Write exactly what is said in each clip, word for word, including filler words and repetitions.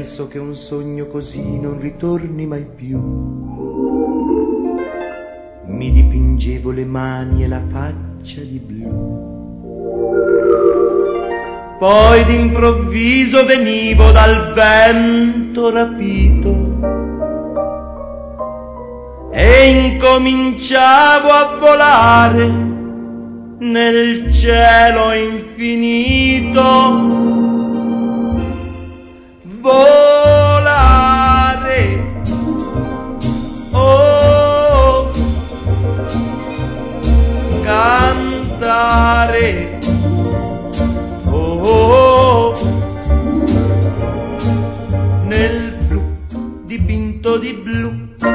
penso che un sogno così non ritorni mai più. Mi dipingevo le mani e la faccia di blu. Poi d'improvviso venivo dal vento rapito e incominciavo a volare nel cielo infinito. Volare, oh, cantare, oh, nel blu dipinto di blu,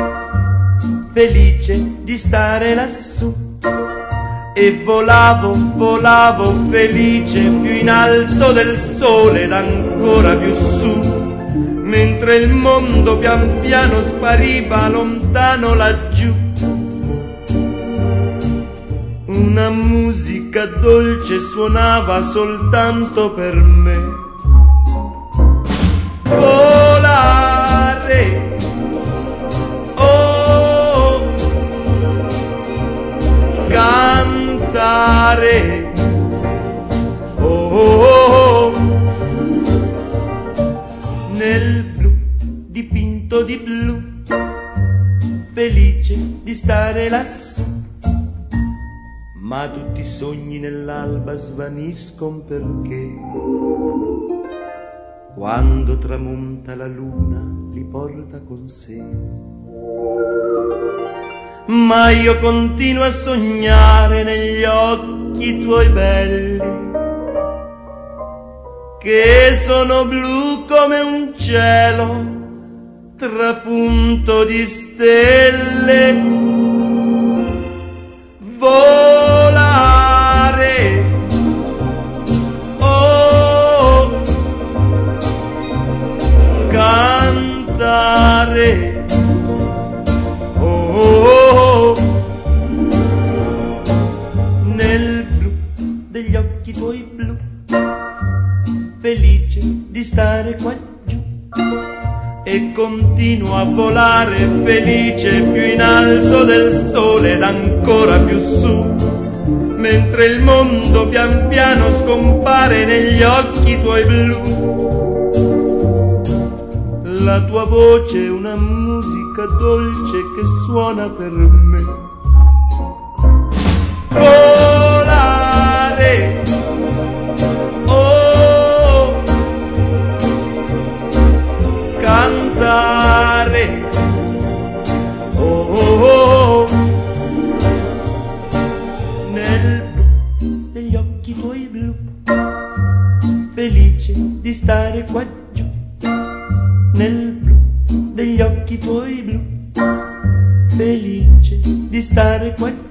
felice di stare lassù. E volavo, volavo felice più in alto del sole ed ancora più su, mentre il mondo pian piano spariva lontano laggiù. Una musica dolce suonava soltanto per me. Volare, oh, cantare, oh, oh, oh, nel blu dipinto di blu, felice di stare lassù. Ma tutti i sogni nell'alba svaniscono perché quando tramonta la luna li porta con sé. Ma io continuo a sognare negli occhi tuoi belli, che sono blu come un cielo trapunto di stelle. Volare, oh, cantare, oh, nel blu degli occhi tuoi blu, felice di stare qua giù. E continuo a volare felice più in alto del sole ed ancora più su, mentre il mondo pian piano scompare negli occhi tuoi blu. La tua voce è una musica dolce che suona per me. Volare, oh, cantare, oh, oh, oh, nel blu degli occhi tuoi blu, felice di stare qua giù. Nel blu degli occhi tuoi blu, felice di stare qua giù.